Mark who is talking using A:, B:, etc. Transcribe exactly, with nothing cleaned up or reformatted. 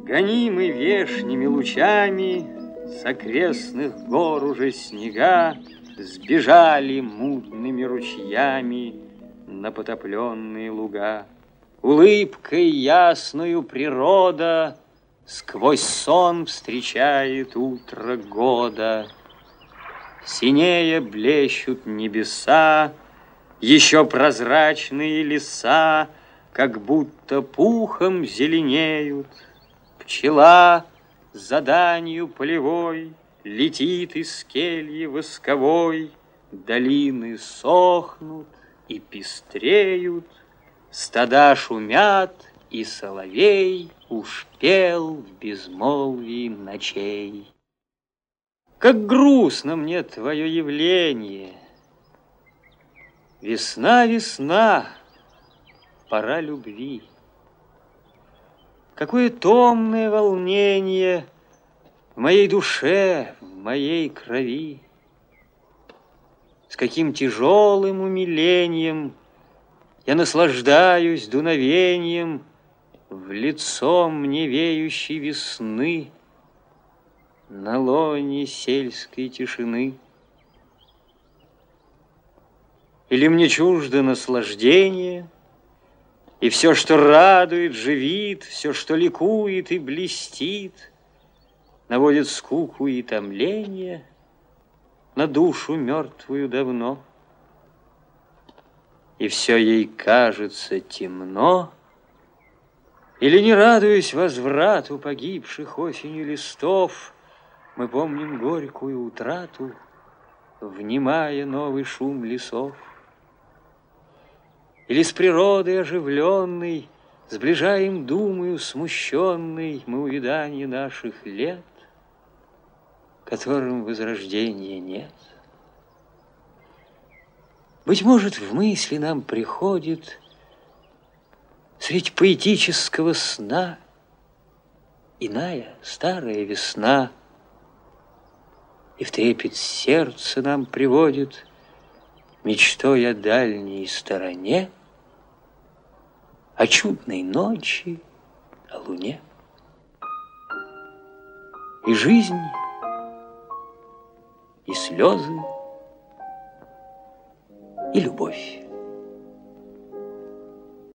A: Гонимы вешними лучами, с окрестных гор уже снега сбежали мутными ручьями на потопленные луга. Улыбкой ясною природа сквозь сон встречает утро года. Синее блещут небеса, еще прозрачные леса, как будто пухом зеленеют. Пчела за данью полевой летит из кельи восковой. Долины сохнут и пестреют, стада шумят, и соловей уж пел в безмолвии ночей. Как грустно мне твое явление! Весна, весна, пора любви. Какое томное волнение в моей душе, в моей крови. С каким тяжелым умилением я наслаждаюсь дуновением в лицо мне веющей весны на лоне сельской тишины. Или мне чуждо наслаждение, и все, что радует, живит, все, что ликует и блестит, наводит скуку и томление на душу мертвую давно. И все ей кажется темно, или не радуясь возврату погибших осенью листов, мы помним горькую утрату, внимая новый шум лесов. Или с природой оживленной сближаем думою смущенной мы увядание наших лет, которым возрождения нет. Быть может, в мысли нам приходит средь поэтического сна иная старая весна, и в трепет сердца нам приводит мечтой о дальней стороне, о чудной ночи, о луне. И жизнь, и слезы, и любовь.